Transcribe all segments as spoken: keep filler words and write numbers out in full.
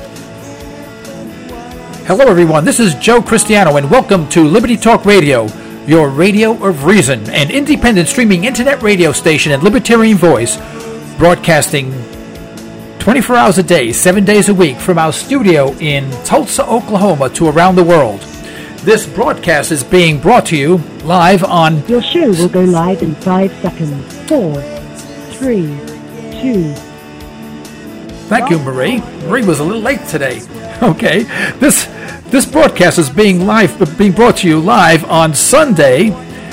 Hello everyone, this is Joe Cristiano and welcome to Liberty Talk Radio, your radio of reason, an independent streaming internet radio station and libertarian voice, broadcasting twenty-four hours a day, seven days a week from our studio in Tulsa, Oklahoma to around the world. This broadcast is being brought to you live on... Your show will go live in five seconds. Four, three, two... Thank you, Marie. Marie was a little late today. Okay, this this broadcast is being live, being brought to you live on Sunday,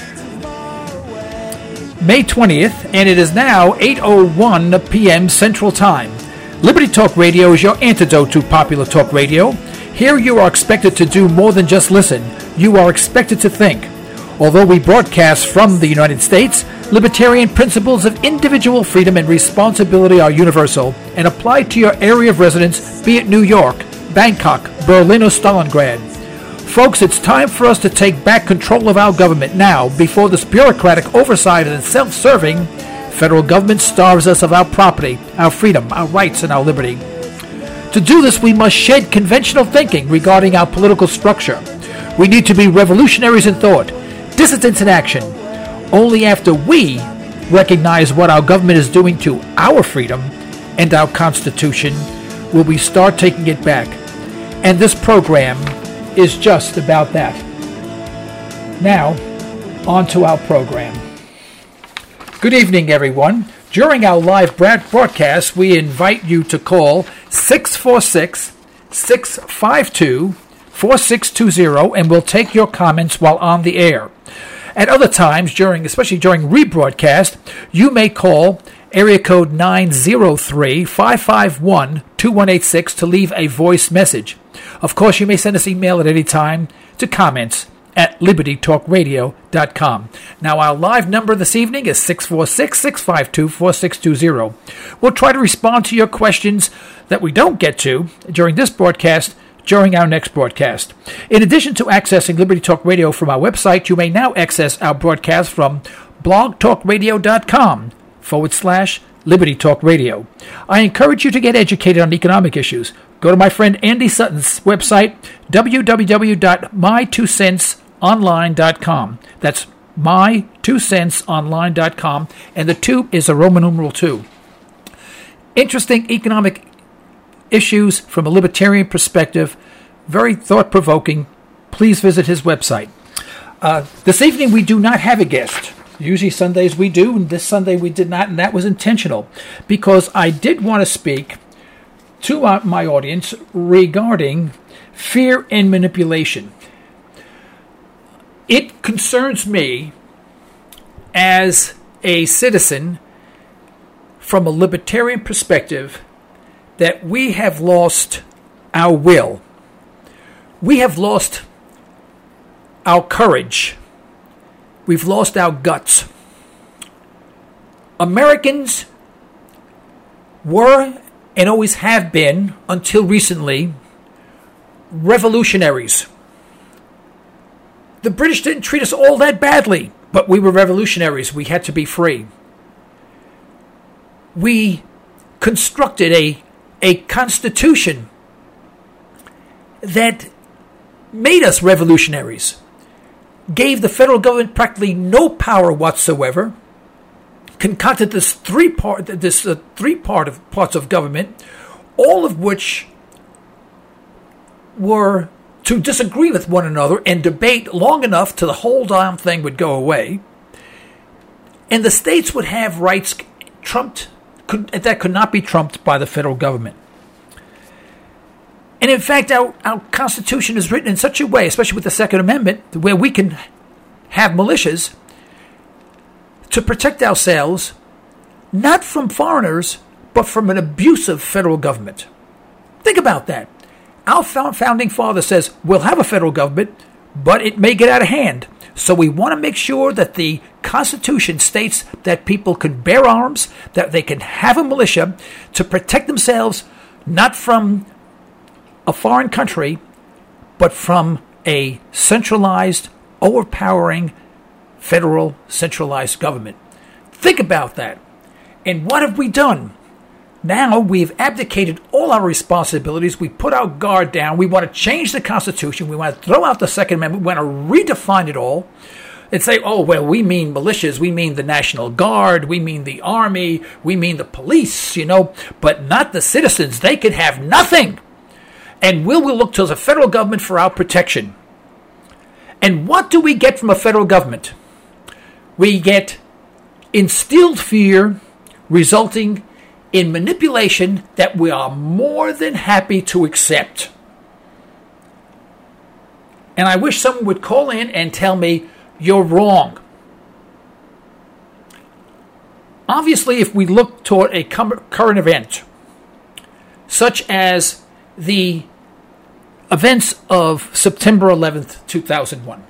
May twentieth, and it is now eight oh one p.m. Central Time. Liberty Talk Radio is your antidote to popular talk radio. Here you are expected to do more than just listen. You are expected to think. Although we broadcast from the United States, libertarian principles of individual freedom and responsibility are universal and apply to your area of residence, be it New York, Bangkok, Berlin, or Stalingrad. Folks, it's time for us to take back control of our government now before this bureaucratic oversight and self-serving federal government starves us of our property, our freedom, our rights, and our liberty. To do this, we must shed conventional thinking regarding our political structure. We need to be revolutionaries in thought, dissidents in action. Only after we recognize what our government is doing to our freedom and our Constitution will we start taking it back. And this program is just about that. Now, on to our program. Good evening, everyone. During our live broadcast, we invite you to call six four six, six five two, four six two zero and we'll take your comments while on the air. At other times, during, especially during rebroadcast, you may call area code nine zero three, five five one, two one eight six to leave a voice message. Of course, you may send us email at any time to comments at liberty talk radio dot com. Now, our live number this evening is six four six, six five two, four six two zero. We'll try to respond to your questions that we don't get to during this broadcast during our next broadcast. In addition to accessing Liberty Talk Radio from our website, you may now access our broadcast from blogtalkradio.com forward slash Liberty Talk Radio. I encourage you to get educated on economic issues. Go to my friend Andy Sutton's website, w w w dot my two cents online dot com. That's my two cents online dot com, and the two is a Roman numeral two. Interesting economic issues from a libertarian perspective, very thought-provoking. Please visit his website. Uh, this evening we do not have a guest. Usually Sundays we do, and this Sunday we did not, and that was intentional because I did want to speak to uh, my audience regarding fear and manipulation. It concerns me as a citizen from a libertarian perspective that we have lost our will. We have lost our courage. We've lost our guts. Americans were and always have been, until recently, revolutionaries. The British didn't treat us all that badly, but we were revolutionaries. We had to be free. We constructed a, a constitution that made us revolutionaries, gave the federal government practically no power whatsoever, concocted this three part this uh, three part of parts of government, all of which were to disagree with one another and debate long enough till the whole damn thing would go away, and the states would have rights trumped could, that could not be trumped by the federal government. And in fact, our, our Constitution is written in such a way, especially with the Second Amendment, where we can have militias to protect ourselves, not from foreigners, but from an abusive federal government. Think about that. Our founding father says, we'll have a federal government, but it may get out of hand. So we want to make sure that the Constitution states that people can bear arms, that they can have a militia to protect themselves, not from a foreign country, but from a centralized, overpowering federal centralized government. Think about that. And what have we done? Now we've abdicated all our responsibilities. We put our guard down. We want to change the Constitution. We want to throw out the Second Amendment. We want to redefine it all and say, oh, well, we mean militias. We mean the National Guard. We mean the Army. We mean the police, you know, but not the citizens. They can have nothing. And we will look to the federal government for our protection. And what do we get from a federal government? We get instilled fear resulting in manipulation that we are more than happy to accept. And I wish someone would call in and tell me, you're wrong. Obviously, if we look toward a current event, such as the events of September eleventh, two thousand one,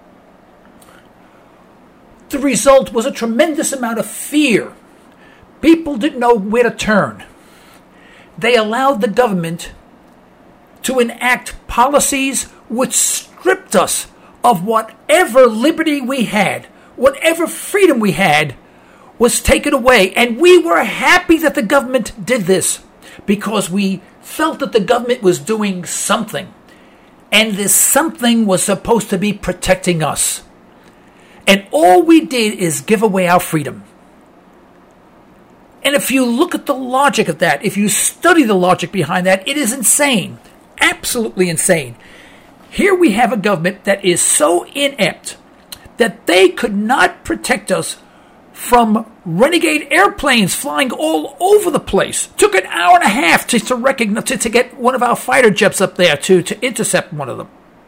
the result was a tremendous amount of fear. People didn't know where to turn. They allowed the government to enact policies which stripped us of whatever liberty we had, whatever freedom we had, was taken away. And we were happy that the government did this because we felt that the government was doing something. And this something was supposed to be protecting us. And all we did is give away our freedom. And if you look at the logic of that, if you study the logic behind that, it is insane. Absolutely insane. Here we have a government that is so inept that they could not protect us from renegade airplanes flying all over the place. Took an hour and a half to, to recognize to, to get one of our fighter jets up there to, to intercept one of them.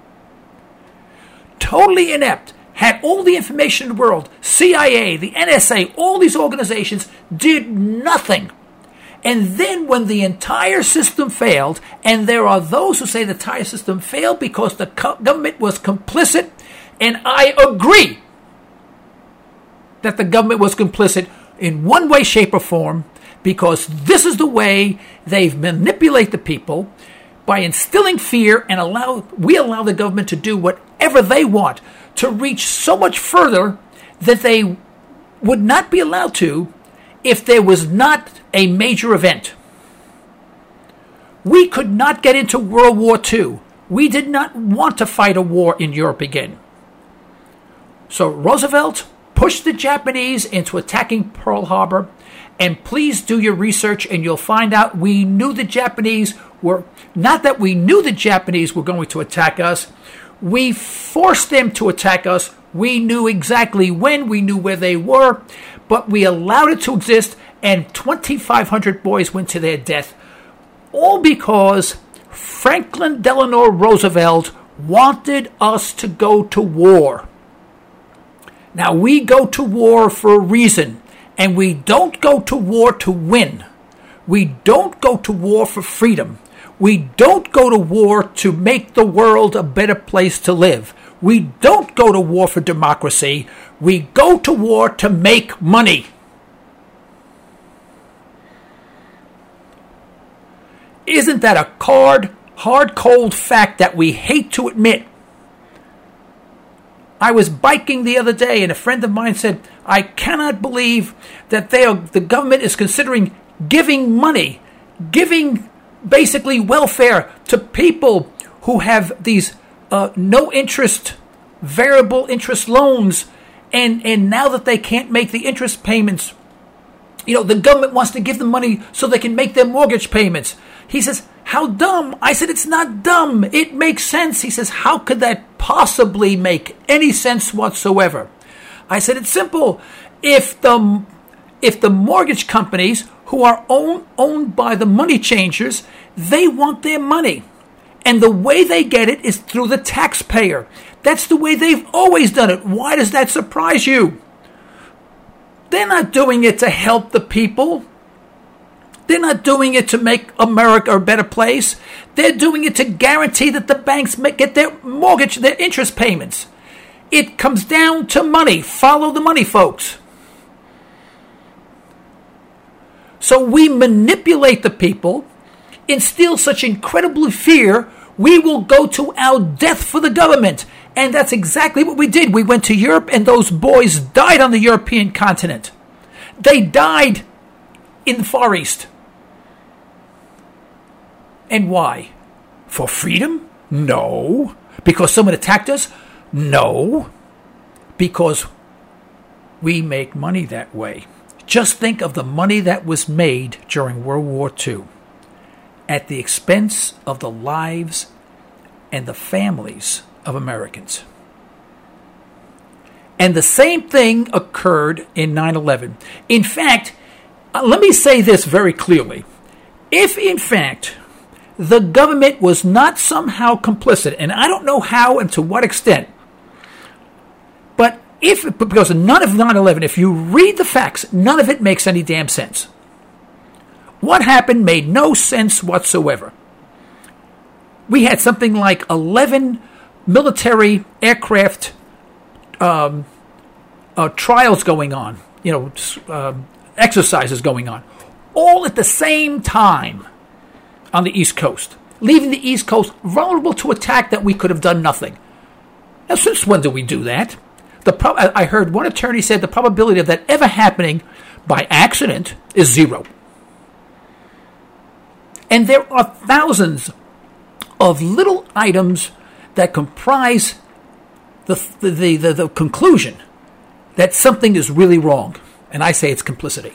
Totally inept. Had all the information in the world. C I A, the N S A, all these organizations did nothing. And then when the entire system failed, and there are those who say the entire system failed because the co- government was complicit, and I agree that the government was complicit in one way, shape, or form, because this is the way they manipulate the people by instilling fear, and allow we allow the government to do whatever they want, to reach so much further that they would not be allowed to if there was not a major event. We could not get into World War Two. We did not want to fight a war in Europe again. So Roosevelt pushed the Japanese into attacking Pearl Harbor, and please do your research and you'll find out we knew the Japanese were, not that we knew the Japanese were going to attack us, we forced them to attack us. We knew exactly when, we knew where they were, but we allowed it to exist, and twenty-five hundred boys went to their death, all because Franklin Delano Roosevelt wanted us to go to war. Now, we go to war for a reason, and we don't go to war to win. We don't go to war for freedom. We don't go to war to make the world a better place to live. We don't go to war for democracy. We go to war to make money. Isn't that a hard, hard, cold fact that we hate to admit? I was biking the other day, and a friend of mine said, I cannot believe that they are, the government is considering giving money, giving basically welfare to people who have these uh, no-interest, variable interest loans, and, and now that they can't make the interest payments, you know, the government wants to give them money so they can make their mortgage payments. He says, how dumb? I said, it's not dumb. It makes sense. He says, how could that possibly make any sense whatsoever? I said, it's simple. If the if the mortgage companies, who are own, owned by the money changers, they want their money. And the way they get it is through the taxpayer. That's the way they've always done it. Why does that surprise you? They're not doing it to help the people. They're not doing it to make America a better place. They're doing it to guarantee that the banks get their mortgage, their interest payments. It comes down to money. Follow the money, folks. So we manipulate the people, instill such incredible fear, we will go to our death for the government. And that's exactly what we did. We went to Europe, and those boys died on the European continent. They died in the Far East. And why? For freedom? No. Because someone attacked us? No. Because we make money that way. Just think of the money that was made during World War Two at the expense of the lives and the families of Americans. And the same thing occurred in nine eleven. In fact, uh, let me say this very clearly. If, in fact, the government was not somehow complicit, and I don't know how and to what extent, but if, because none of nine eleven, if you read the facts, none of it makes any damn sense. What happened made no sense whatsoever. We had something like eleven military aircraft um, uh, trials going on, you know, uh, exercises going on, all at the same time on the East Coast, leaving the East Coast vulnerable to attack that we could have done nothing. Now, since when do we do that? The pro- I heard one attorney said the probability of that ever happening by accident is zero. And there are thousands of little items that comprise the the, the, the the conclusion that something is really wrong. And I say it's complicity.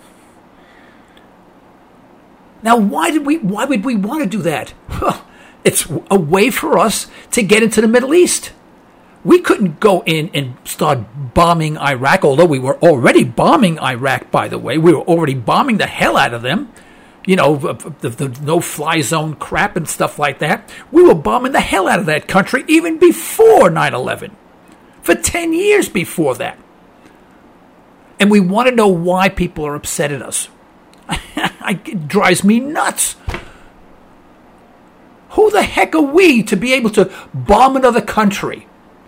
Now, why did we? Why would we want to do that? Well, it's a way for us to get into the Middle East. We couldn't go in and start bombing Iraq, although we were already bombing Iraq, by the way. We were already bombing the hell out of them. You know, the, the no-fly zone crap and stuff like that. We were bombing the hell out of that country even before nine eleven. For ten years before that. And we want to know why people are upset at us. It drives me nuts. Who the heck are we to be able to bomb another country?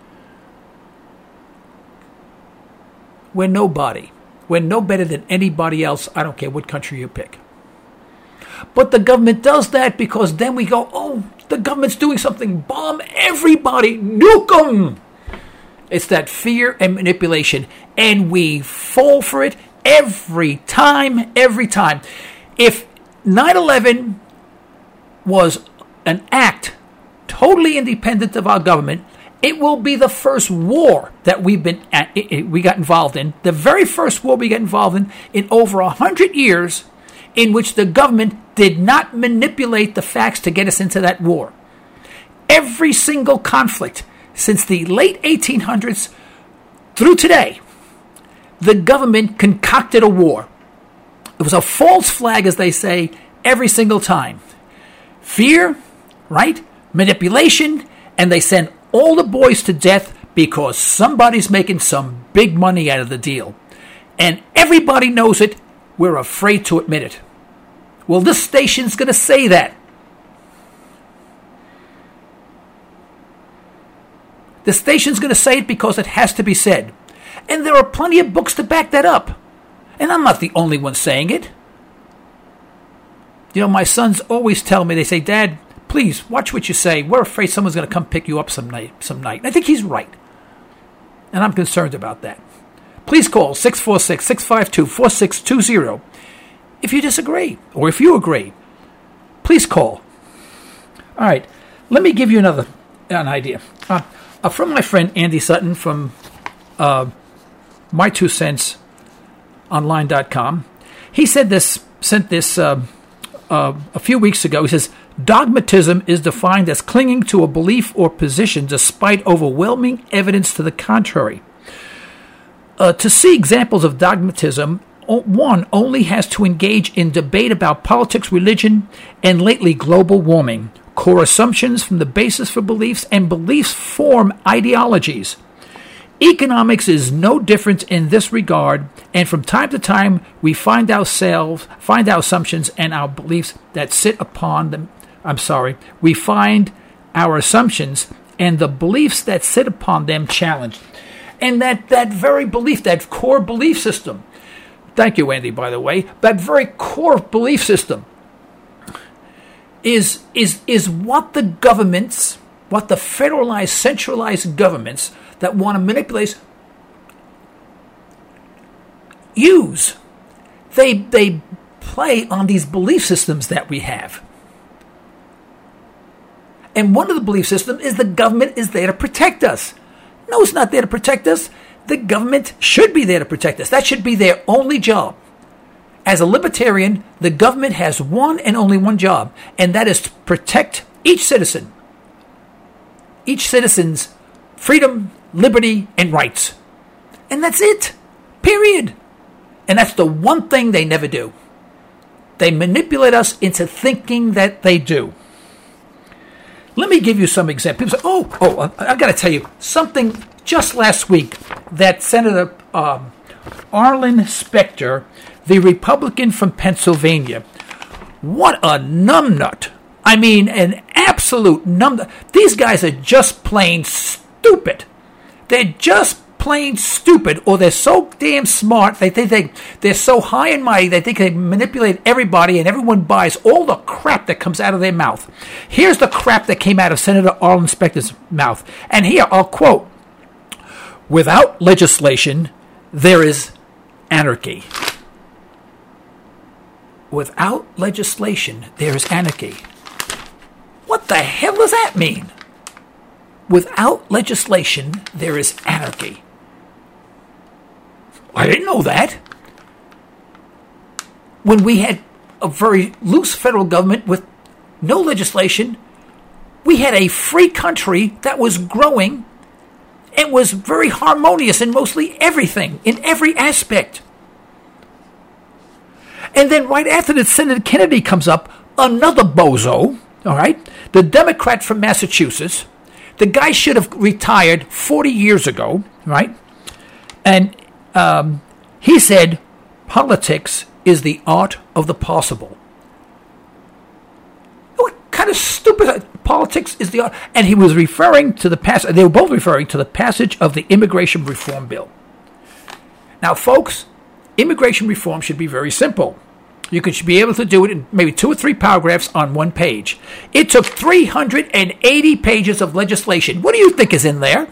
We're nobody. We're no better than anybody else. I don't care what country you pick. But the government does that because then we go, oh, the government's doing something. Bomb everybody. Nuke them. It's that fear and manipulation. And we fall for it every time, every time. If nine eleven was an act totally independent of our government, it will be the first war that we've been at, we got involved in, the very first war we got involved in in over a hundred years, in which the government did not manipulate the facts to get us into that war. Every single conflict since the late eighteen hundreds through today, the government concocted a war. It was a false flag, as they say, every single time. Fear, right? Manipulation, and they send all the boys to death because somebody's making some big money out of the deal. And everybody knows it. We're afraid to admit it. Well, this station's going to say that. The station's going to say it because it has to be said. And there are plenty of books to back that up. And I'm not the only one saying it. You know, my sons always tell me, they say, Dad, please, watch what you say. We're afraid someone's going to come pick you up some night. Some night. And I think he's right. And I'm concerned about that. Please call six four six, six five two, four six two zero if you disagree. Or if you agree. Please call. All right. Let me give you another an idea. Uh, uh, from my friend Andy Sutton from uh, my two cents online dot com. He said this, sent this uh, uh, a few weeks ago. He says, dogmatism is defined as clinging to a belief or position despite overwhelming evidence to the contrary. Uh, to see examples of dogmatism, one only has to engage in debate about politics, religion, and lately global warming. Core assumptions from the basis for beliefs, and beliefs form ideologies. Economics is no different in this regard, and from time to time we find ourselves, find our assumptions and our beliefs that sit upon them. I'm sorry, we find our assumptions and the beliefs that sit upon them challenged. And that, that very belief, that core belief system, thank you, Andy, by the way, that very core belief system is, is, is what the governments, what the federalized, centralized governments that want to manipulate use. They they play on these belief systems that we have. And one of the belief systems is the government is there to protect us. No, it's not there to protect us. The government should be there to protect us. That should be their only job. As a libertarian, the government has one and only one job, and that is to protect each citizen. Each citizen's freedom, liberty, and rights. And that's it. Period. And that's the one thing they never do. They manipulate us into thinking that they do. Let me give you some examples. People say, oh, oh, I've got to tell you something just last week that Senator um, Arlen Specter, the Republican from Pennsylvania, what a numbnut. I mean, an absolute numbnut. These guys are just plain stupid. They're just plain stupid, or they're so damn smart, they think they, they're so high and mighty, they think they manipulate everybody and everyone buys all the crap that comes out of their mouth. Here's the crap that came out of Senator Arlen Specter's mouth. And here, I'll quote, "Without legislation, there is anarchy." Without legislation, there is anarchy. What the hell does that mean? Without legislation, there is anarchy. I didn't know that. When we had a very loose federal government with no legislation, we had a free country that was growing and was very harmonious in mostly everything, in every aspect. And then right after that, Senator Kennedy comes up, another bozo, all right, the Democrat from Massachusetts. The guy should have retired forty years ago, right? And um, he said, politics is the art of the possible. What kind of stupid politics is the art? And he was referring to the passage, they were both referring to the passage of the immigration reform bill. Now, folks, immigration reform should be very simple. You could be able to do it in maybe two or three paragraphs on one page. It took three hundred eighty pages of legislation. What do you think is in there?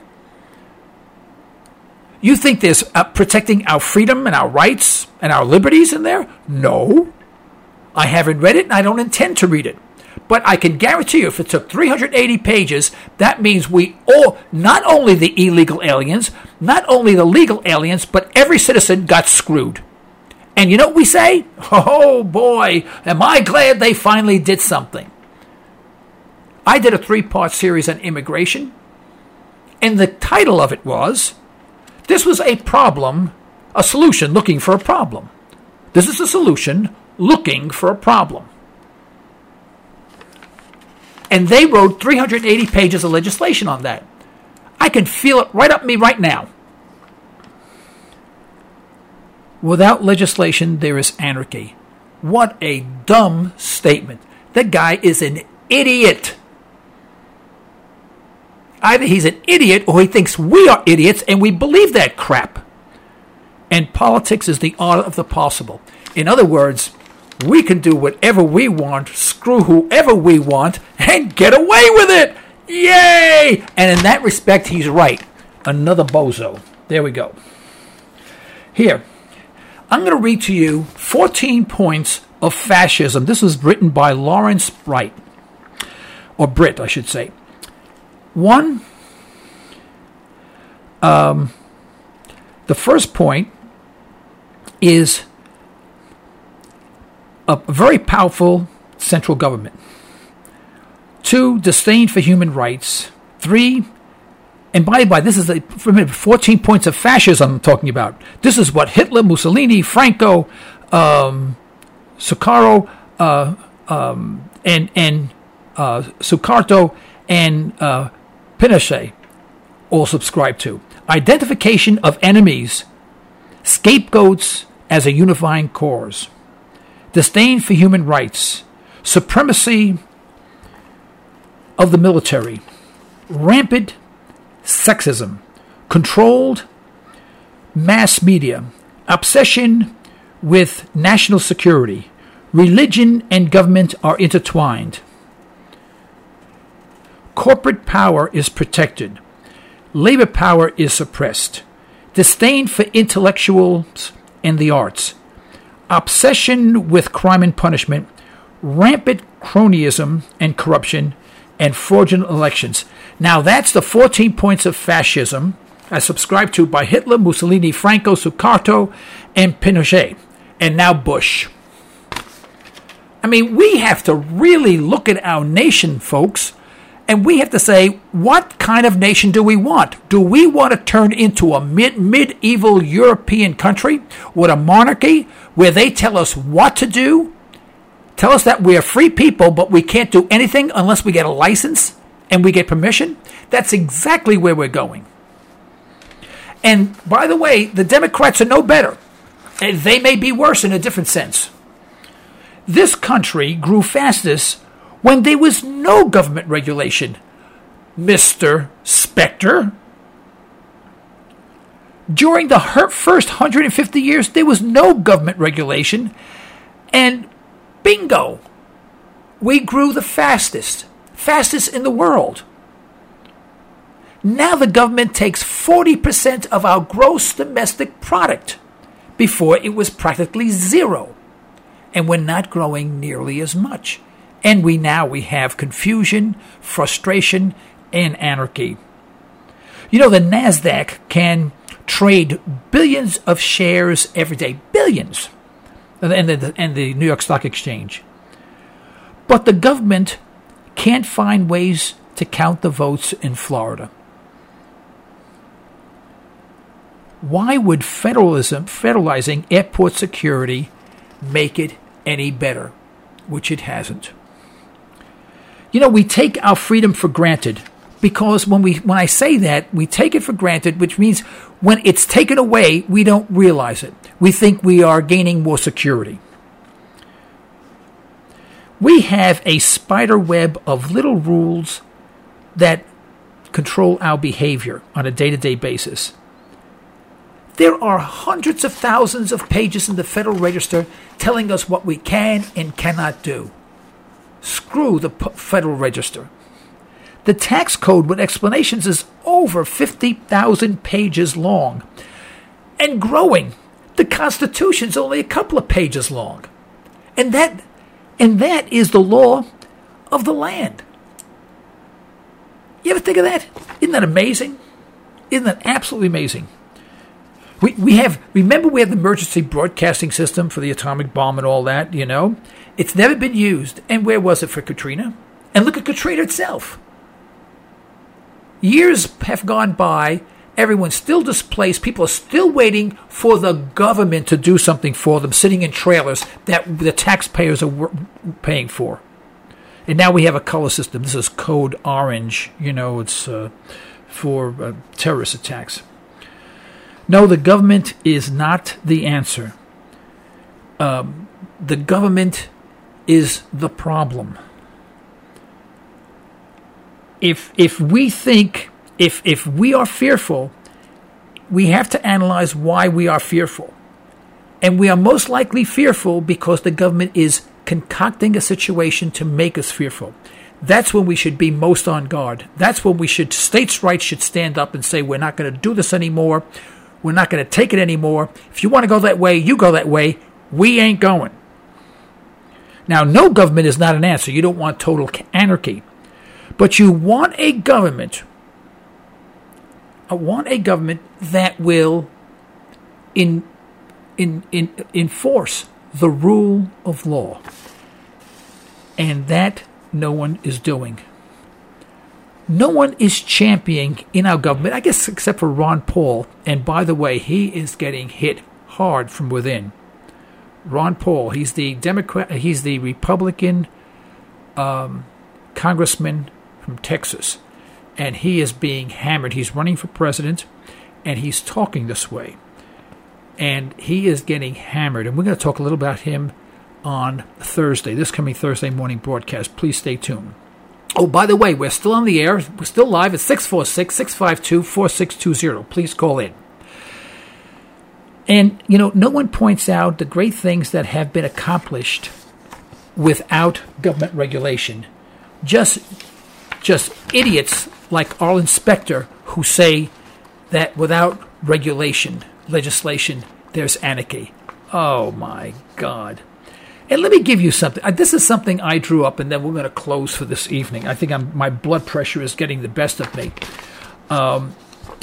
You think there's uh, protecting our freedom and our rights and our liberties in there? No. I haven't read it and I don't intend to read it. But I can guarantee you if it took three hundred eighty pages, that means we all, not only the illegal aliens, not only the legal aliens, but every citizen got screwed. And you know what we say? Oh boy, am I glad they finally did something. I did a three-part series on immigration, and the title of it was, this was a problem, a solution looking for a problem. This is a solution looking for a problem. And they wrote three hundred eighty pages of legislation on that. I can feel it right up me right now. Without legislation, there is anarchy. What a dumb statement. That guy is an idiot. Either he's an idiot or he thinks we are idiots and we believe that crap. And politics is the art of the possible. In other words, we can do whatever we want, screw whoever we want, and get away with it. Yay! And in that respect, he's right. Another bozo. There we go. Here. I'm going to read to you fourteen points of fascism. This was written by Lawrence Bright, or Britt, I should say. One, um, the first point is a very powerful central government. Two, disdain for human rights. Three, and by the way, this is the fourteen points of fascism I'm talking about. This is what Hitler, Mussolini, Franco, um, Sukarno, uh, um, and and uh, Sukarno and uh, Pinochet all subscribe to. Identification of enemies, scapegoats as a unifying cause. Disdain for human rights, supremacy of the military, rampant sexism, controlled mass media, obsession with national security, religion and government are intertwined. Corporate power is protected. Labor power is suppressed. Disdain for intellectuals and the arts. Obsession with crime and punishment. Rampant cronyism and corruption. and fraudulent elections. Now, that's the fourteen points of fascism as subscribed to by Hitler, Mussolini, Franco, Sukarno, and Pinochet, and now Bush. I mean, we have to really look at our nation, folks, and we have to say, what kind of nation do we want? Do we want to turn into a mid- medieval European country with a monarchy where they tell us what to do, tell us that we're free people, but we can't do anything unless we get a license and we get permission? That's exactly where we're going. And by the way, the Democrats are no better. They may be worse in a different sense. This country grew fastest when there was no government regulation, Mister Specter. During the first one hundred fifty years, there was no government regulation, and bingo, we grew the fastest, fastest in the world. Now the government takes forty percent of our gross domestic product. Before, it was practically zero, and we're not growing nearly as much. And we now we have confusion, frustration, and anarchy. You know, the NASDAQ can trade billions of shares every day. Billions. And the, and the New York Stock Exchange. But the government can't find ways to count the votes in Florida. Why would federalism, federalizing airport security make it any better? Which it hasn't. You know, we take our freedom for granted because when we when I say that, we take it for granted, which means when it's taken away, we don't realize it. We think we are gaining more security. We have a spider web of little rules that control our behavior on a day-to-day basis. There are hundreds of thousands of pages in the Federal Register telling us what we can and cannot do. Screw the Federal Register. The tax code with explanations is over fifty thousand pages long and growing. The Constitution is only a couple of pages long. And that, and that is the law of the land. You ever think of that? Isn't that amazing? Isn't that absolutely amazing? We we have, remember we have the emergency broadcasting system for the atomic bomb and all that, you know? It's never been used. And where was it for Katrina? And look at Katrina itself. Years have gone by. Everyone's still displaced. People are still waiting for the government to do something for them, sitting in trailers that the taxpayers are paying for. And now we have a color system. This is code orange. You know, it's uh, for uh, terrorist attacks. No, the government is not the answer. Um, the government is the problem. If if we think, if if we are fearful, we have to analyze why we are fearful. And we are most likely fearful because the government is concocting a situation to make us fearful. That's when we should be most on guard. That's when we should, states' rights should stand up and say, we're not going to do this anymore. We're not going to take it anymore. If you want to go that way, you go that way. We ain't going. Now, no government is not an answer. You don't want total anarchy. But you want a government, I want a government that will in, in, in, enforce the rule of law. And that no one is doing. No one is championing in our government, I guess except for Ron Paul. And by the way, he is getting hit hard from within. Ron Paul, he's the Democrat, he's the Republican um, congressman from Texas. And he is being hammered. He's running for president, and he's talking this way. And he is getting hammered. And we're going to talk a little about him on Thursday, this coming Thursday morning broadcast. Please stay tuned. Oh, by the way, we're still on the air. We're still live at six four six, six five two, four six two zero. Please call in. And, you know, no one points out the great things that have been accomplished without government regulation. Just, just idiots like Arlen Specter who say that without regulation, legislation, there's anarchy. Oh, my God. And let me give you something. This is something I drew up, and then we're going to close for this evening. I think I'm, my blood pressure is getting the best of me. Um,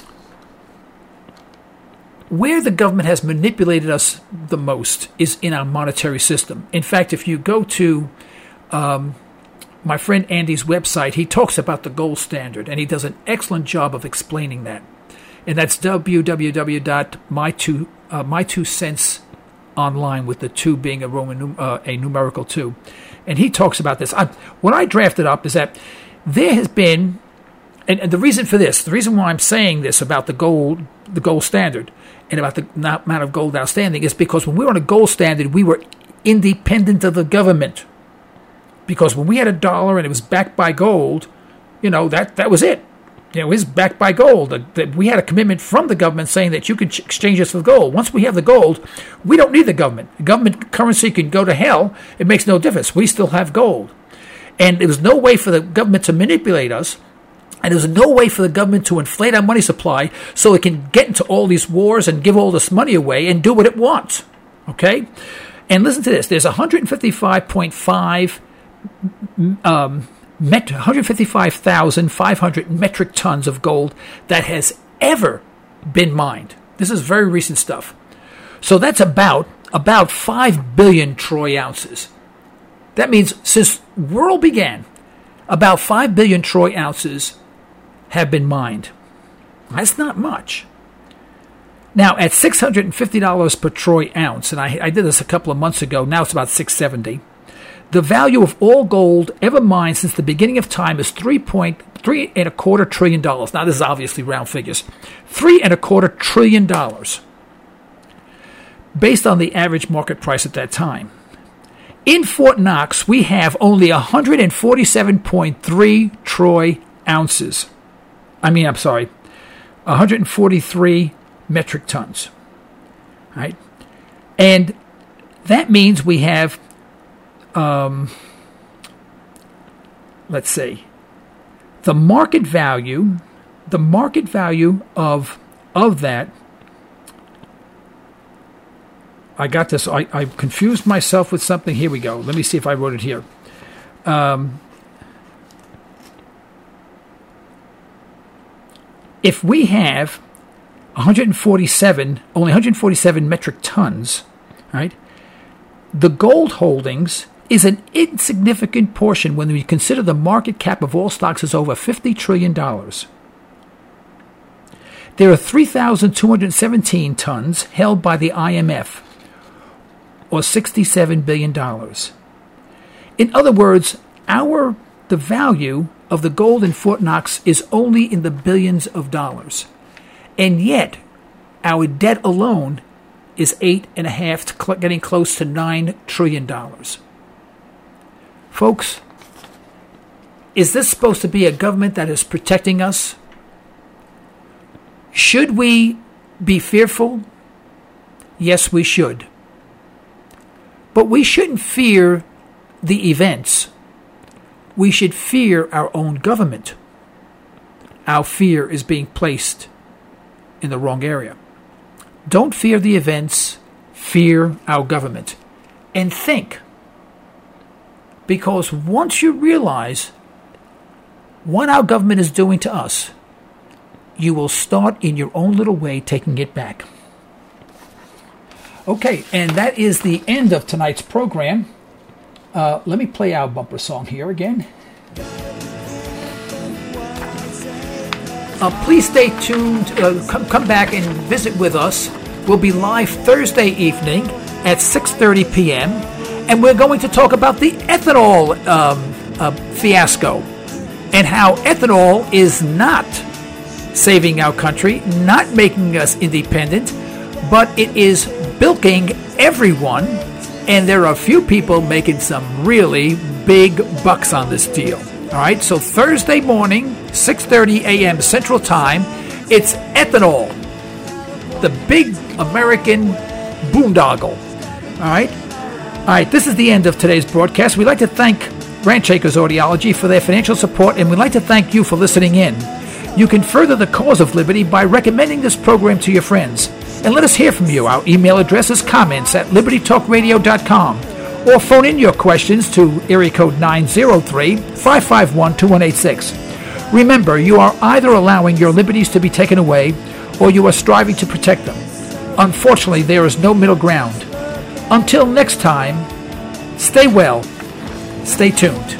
where the government has manipulated us the most is in our monetary system. In fact, if you go to um, my friend Andy's website, he talks about the gold standard, and he does an excellent job of explaining that. And that's w w w dot my two cents online, with the two being a Roman uh, a numerical two. And he talks about this. I, what I drafted up is that there has been, and, and the reason for this, the reason why I'm saying this about the gold, the gold standard, and about the amount of gold outstanding is because when we were on a gold standard, we were independent of the government. Because when we had a dollar and it was backed by gold, you know, that, that was it. You know, it was backed by gold. That we had a commitment from the government saying that you could exchange this for gold. Once we have the gold, we don't need the government. The government currency can go to hell. It makes no difference. We still have gold. And there was no way for the government to manipulate us. And there was no way for the government to inflate our money supply so it can get into all these wars and give all this money away and do what it wants. Okay? And listen to this. There's one hundred fifty-five point five um, met, one hundred fifty-five thousand five hundred metric tons of gold that has ever been mined. This is very recent stuff. So that's about about five billion troy ounces. That means since world began, about five billion troy ounces have been mined. That's not much. Now, at six hundred fifty dollars per troy ounce, and I, I did this a couple of months ago, now it's about six hundred seventy dollars. The value of all gold ever mined since the beginning of time is three point three and a quarter trillion dollars. Now, this is obviously round figures. Three and a quarter trillion dollars, based on the average market price at that time. In Fort Knox, we have only one hundred forty-seven point three troy ounces. I mean, I'm sorry, one hundred forty-three metric tons. Right? And that means we have, um, let's see, the market value, the market value of of that. I got this. I, I confused myself with something. Here we go. Let me see if I wrote it here. Um, if we have one hundred forty-seven, only one hundred forty-seven metric tons, right? The gold holdings is an insignificant portion when we consider the market cap of all stocks is over fifty trillion dollars. There are three thousand two hundred seventeen tons held by the I M F, or sixty-seven billion dollars. In other words, our the value of the gold in Fort Knox is only in the billions of dollars. And yet, our debt alone is eight and a half, to cl- getting close to nine trillion dollars. Folks, is this supposed to be a government that is protecting us? Should we be fearful? Yes, we should. But we shouldn't fear the events. We should fear our own government. Our fear is being placed in the wrong area. Don't fear the events, fear our government. And think. Because once you realize what our government is doing to us, you will start in your own little way taking it back. Okay, and that is the end of tonight's program. Uh, let me play our bumper song here again. Uh, please stay tuned. Uh, come, come back and visit with us. We'll be live Thursday evening at six thirty p.m. And we're going to talk about the ethanol um, uh, fiasco and how ethanol is not saving our country, not making us independent, but it is bilking everyone, and there are a few people making some really big bucks on this deal. All right, so Thursday morning, six thirty a.m. Central Time, it's ethanol, the big American boondoggle. All right, all right. This is the end of today's broadcast. We'd like to thank Ranch Acres Audiology for their financial support, and we'd like to thank you for listening in. You can further the cause of liberty by recommending this program to your friends. And let us hear from you. Our email address is comments at liberty talk radio dot com, or phone in your questions to area code nine zero three, five five one, two one eight six. Remember, you are either allowing your liberties to be taken away or you are striving to protect them. Unfortunately, there is no middle ground. Until next time, stay well, stay tuned.